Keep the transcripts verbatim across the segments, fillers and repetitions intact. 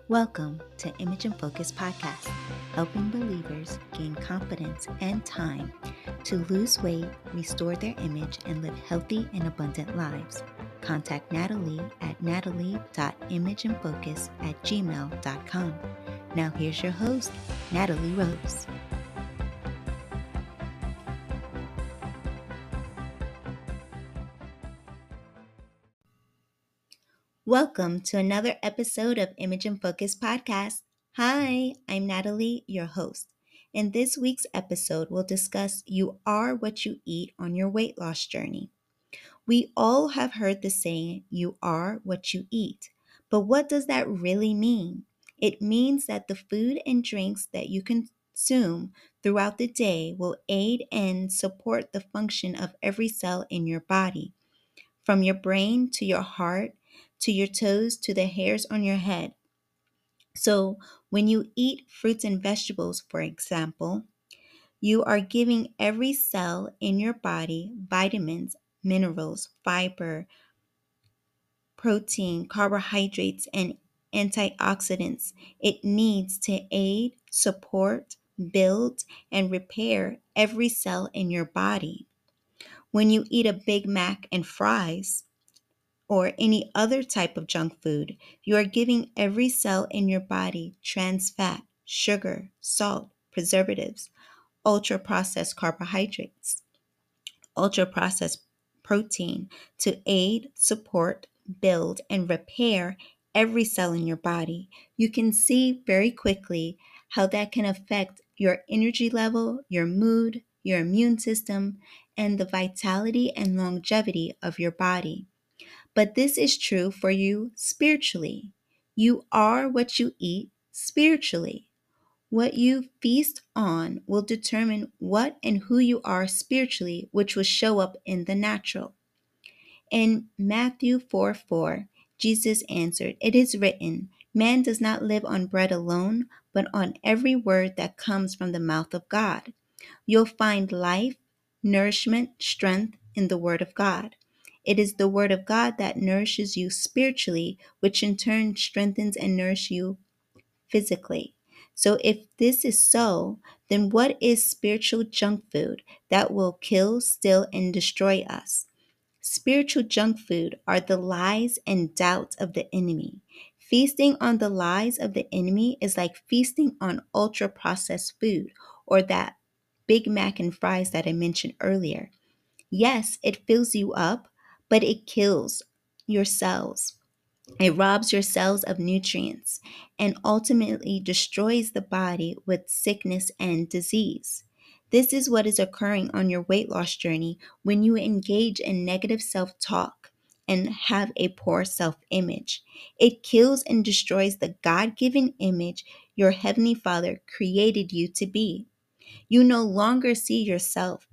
Welcome to Image and Focus Podcast, helping believers gain confidence and time to lose weight, restore their image, and live healthy and abundant lives. Contact Natalie at natalie.imageandfocus at gmail.com. Now here's your host, Natalie Rose. Welcome to another episode of Image and Focus Podcast. Hi, I'm Natalie, your host. In this week's episode, we'll discuss you are what you eat on your weight loss journey. We all have heard the saying, you are what you eat. But what does that really mean? It means that the food and drinks that you consume throughout the day will aid and support the function of every cell in your body, from your brain to your heart, to your toes, to the hairs on your head. So, when you eat fruits and vegetables, for example, you are giving every cell in your body vitamins, minerals, fiber, protein, carbohydrates, and antioxidants it needs to aid, support, build, and repair every cell in your body. When you eat a Big Mac and fries, or any other type of junk food, you are giving every cell in your body trans fat, sugar, salt, preservatives, ultra processed carbohydrates, ultra processed protein to aid, support, build, and repair every cell in your body. You can see very quickly how that can affect your energy level, your mood, your immune system, and the vitality and longevity of your body. But this is true for you spiritually. You are what you eat spiritually. What you feast on will determine what and who you are spiritually, which will show up in the natural. In Matthew four four, Jesus answered, "It is written, man does not live on bread alone, but on every word that comes from the mouth of God." You'll find life, nourishment, strength in the Word of God. It is the Word of God that nourishes you spiritually, which in turn strengthens and nourishes you physically. So, if this is so, then what is spiritual junk food that will kill, steal, and destroy us? Spiritual junk food are the lies and doubts of the enemy. Feasting on the lies of the enemy is like feasting on ultra processed food or that Big Mac and fries that I mentioned earlier. Yes, it fills you up, but it kills your cells. It robs your cells of nutrients and ultimately destroys the body with sickness and disease. This is what is occurring on your weight loss journey when you engage in negative self talk and have a poor self image. It kills and destroys the God given image your Heavenly Father created you to be. You no longer see yourself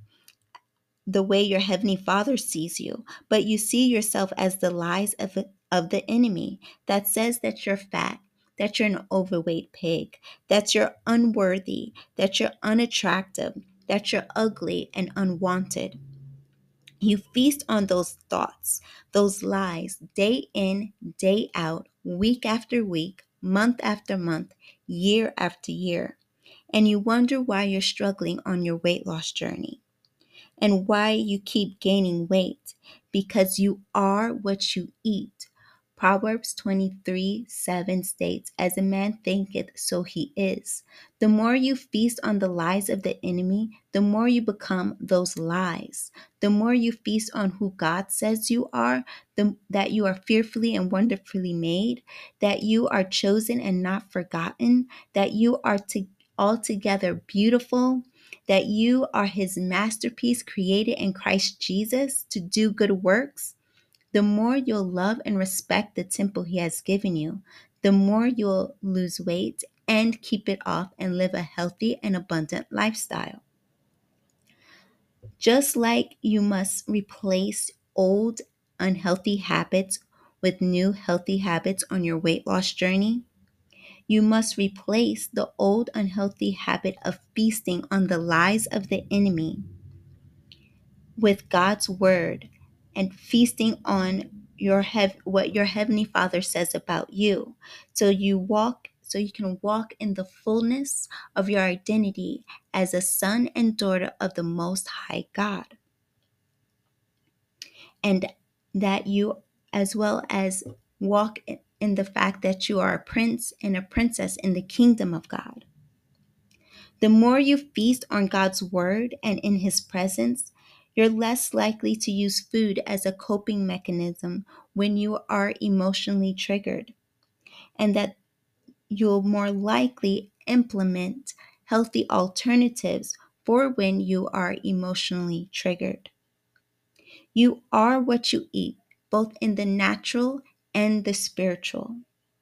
the way your Heavenly Father sees you, but you see yourself as the lies of, of the enemy that says that you're fat, that you're an overweight pig, that you're unworthy, that you're unattractive, that you're ugly and unwanted. You feast on those thoughts, those lies, day in, day out, week after week, month after month, year after year. And you wonder why you're struggling on your weight loss journey and why you keep gaining weight, because you are what you eat. Proverbs twenty-three seven states, "As a man thinketh, so he is." The more you feast on the lies of the enemy, the more you become those lies. The more you feast on who God says you are, the, that you are fearfully and wonderfully made, that you are chosen and not forgotten, that you are to, altogether beautiful, that you are his masterpiece created in Christ Jesus to do good works, the more you'll love and respect the temple he has given you, the more you'll lose weight and keep it off and live a healthy and abundant lifestyle. Just like you must replace old unhealthy habits with new healthy habits on your weight loss journey, you must replace the old unhealthy habit of feasting on the lies of the enemy with God's word and feasting on your hev- what your heavenly Father says about you. So you walk so you can walk in the fullness of your identity as a son and daughter of the Most High God. And that you, as well as walk in the fact that you are a prince and a princess in the kingdom of God. The more you feast on God's word and in his presence, you're less likely to use food as a coping mechanism when you are emotionally triggered, and that you'll more likely implement healthy alternatives for when you are emotionally triggered. You are what you eat, both in the natural and the spiritual.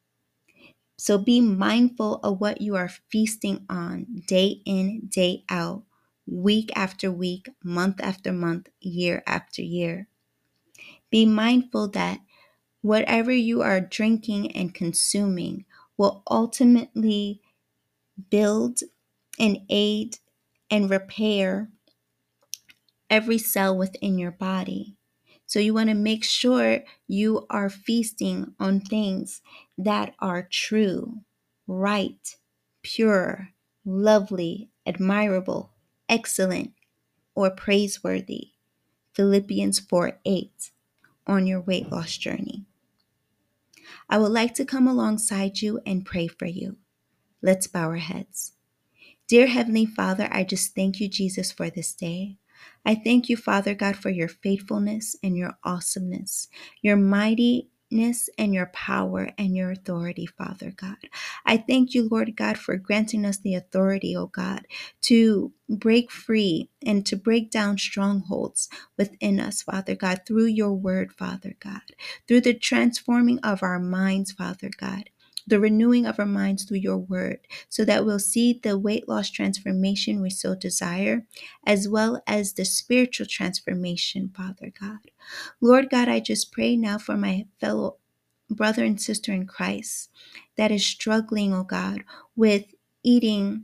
So be mindful of what you are feasting on day in, day out, week after week, month after month, year after year. Be mindful that whatever you are drinking and consuming will ultimately build and aid and repair every cell within your body. So you want to make sure you are feasting on things that are true, right, pure, lovely, admirable, excellent, or praiseworthy. Philippians four eight on your weight loss journey. I would like to come alongside you and pray for you. Let's bow our heads. Dear Heavenly Father, I just thank you, Jesus, for this day. I thank you, Father God, for your faithfulness and your awesomeness, your mightiness and your power and your authority, Father God. I thank you, Lord God, for granting us the authority, oh God, to break free and to break down strongholds within us, Father God, through your word, Father God, through the transforming of our minds, Father God, the renewing of our minds through your word, so that we'll see the weight loss transformation we so desire, as well as the spiritual transformation, Father God. Lord God, I just pray now for my fellow brother and sister in Christ that is struggling, oh God, with eating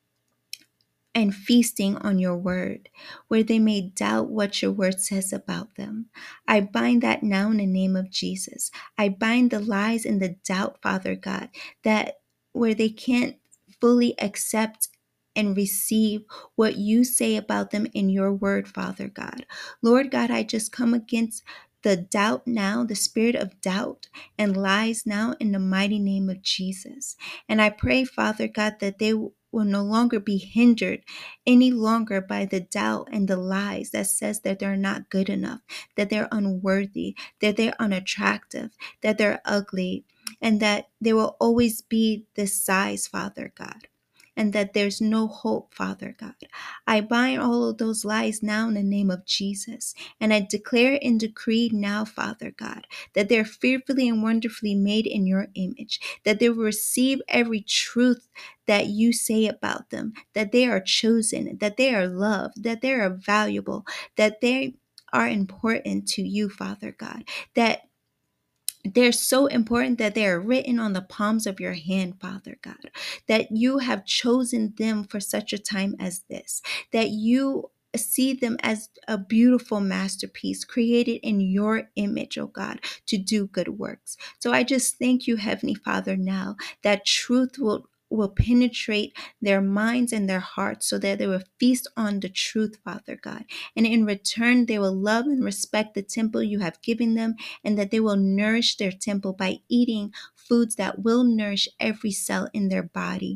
and feasting on your word, where they may doubt what your word says about them. I bind that now in the name of Jesus. I bind the lies and the doubt, Father God, that where they can't fully accept and receive what you say about them in your word, Father God. Lord God, I just come against the doubt now, the spirit of doubt and lies now in the mighty name of Jesus. And I pray, Father God, that they will no longer be hindered any longer by the doubt and the lies that says that they're not good enough, that they're unworthy, that they're unattractive, that they're ugly, and that they will always be this size, Father God, and that there's no hope, Father God. I bind all of those lies now in the name of Jesus, and I declare and decree now, Father God, that they're fearfully and wonderfully made in your image, that they will receive every truth that you say about them, that they are chosen, that they are loved, that they are valuable, that they are important to you, Father God, that they're so important that they are written on the palms of your hand, Father God, that you have chosen them for such a time as this, that you see them as a beautiful masterpiece created in your image, oh God, to do good works. So I just thank you, Heavenly Father, now that truth will will penetrate their minds and their hearts so that they will feast on the truth, Father God. And in return, they will love and respect the temple you have given them, and that they will nourish their temple by eating foods that will nourish every cell in their body,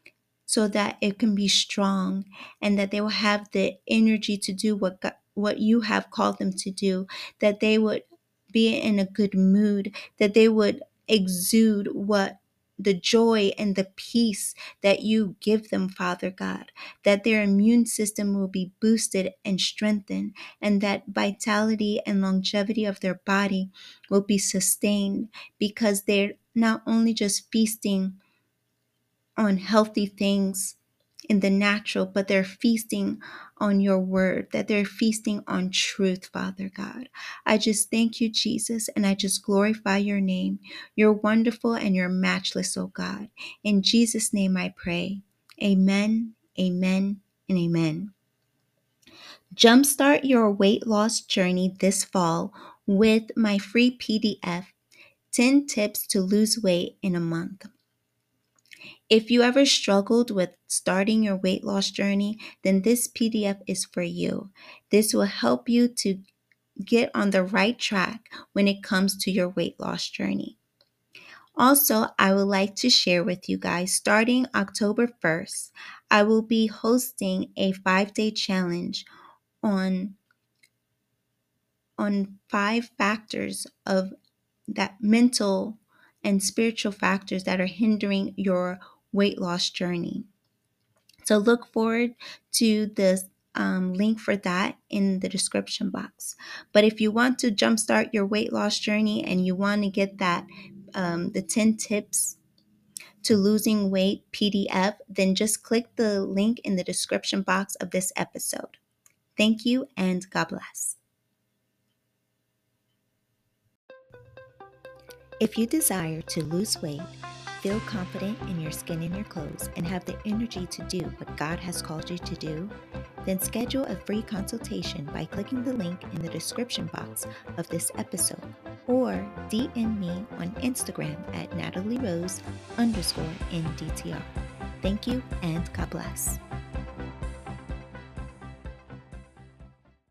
so that it can be strong, and that they will have the energy to do what God, what you have called them to do, that they would be in a good mood, that they would exude what the joy and the peace that you give them, Father God, that their immune system will be boosted and strengthened, and that vitality and longevity of their body will be sustained, because they're not only just feasting on healthy things in the natural, but they're feasting on your word, that they're feasting on truth, Father God. I just thank you, Jesus, and I just glorify your name. You're wonderful and you're matchless, oh God. In Jesus' name I pray. Amen, amen, and amen. Jumpstart your weight loss journey this fall with my free P D F, ten Tips to Lose Weight in a Month. If you ever struggled with starting your weight loss journey, then this P D F is for you. This will help you to get on the right track when it comes to your weight loss journey. Also, I would like to share with you guys, starting October first, I will be hosting a five-day challenge on, on five factors of that mental and spiritual factors that are hindering your weight loss journey. So look forward to the um, link for that in the description box. But if you want to jumpstart your weight loss journey and you want to get that um, the ten tips to losing weight P D F, then just click the link in the description box of this episode. Thank you and God bless. If you desire to lose weight, feel confident in your skin and your clothes, and have the energy to do what God has called you to do, then schedule a free consultation by clicking the link in the description box of this episode, or D M me on Instagram at Natalie Rose underscore N D T R. Thank you and God bless.